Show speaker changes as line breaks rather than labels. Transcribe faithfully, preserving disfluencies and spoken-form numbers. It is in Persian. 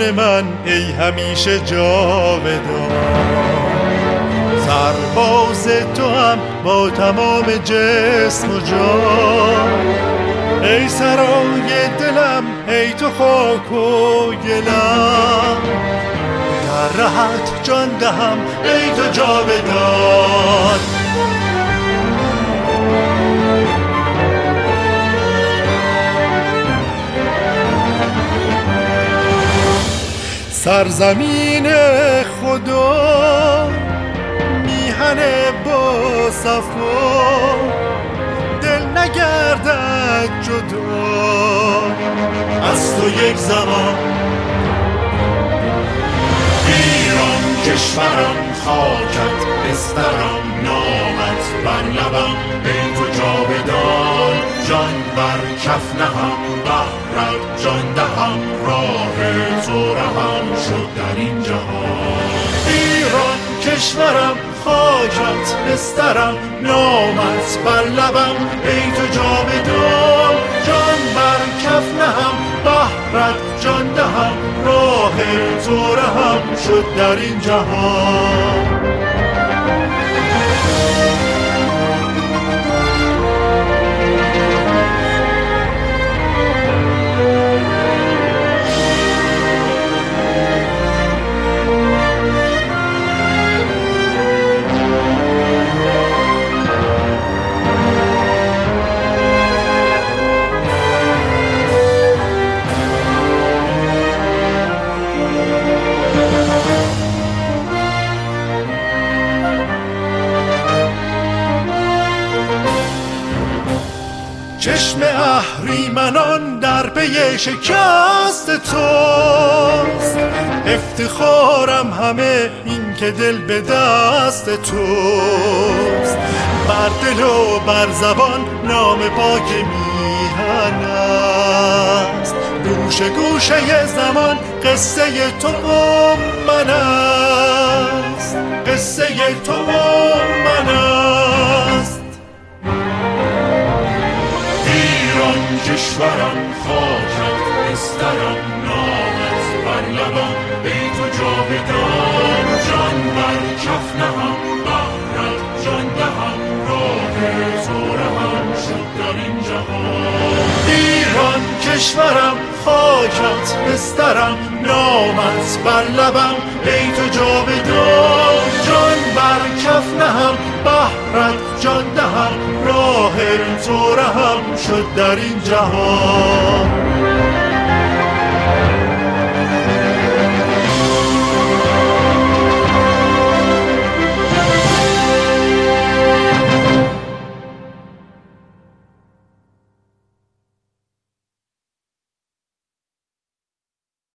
جان من ای همیشه جاودان. سرباز تو هم با تمام جسم و جان، ای سرای دلم ای تو خاک و گلم. در رهت جان دهم ای تو جاودان. سرزمین خدا میهن با صفا، دل نگردد جدا از تو یک زمان. ایران کشورم خاکت بسترم، نامت بر لبم ای تو جاودان. جان بر کف نهم بهرت جان دهم، راه تو رهم شد در این جهان. ایران کشورم خاکت بسترم، نامت بر لبم ای تو جاودان. جان بر کف نهم بهرت جان دهم، راه تو رهم شد در این جهان. چشم اهریمنان در پی شکست توست، افتخارم همه این که دل به دست توست. بر دل و بر زبان نام پاک میهن است، گوشه گوشه زمان قصه تو و من است، قصه تو و من است. کشورم خاکت بسترم، نامت بر لبم ای تو جاودان. جان بر کف نهم بهرت جان دهم، راه تو رهم شد در این جهان. ایران کشورم خاکت بسترم، نامت بر لبم ای تو جاودان. جان بر کف نهم بهرت جان دهم، راه تو رهم شد در این جهان.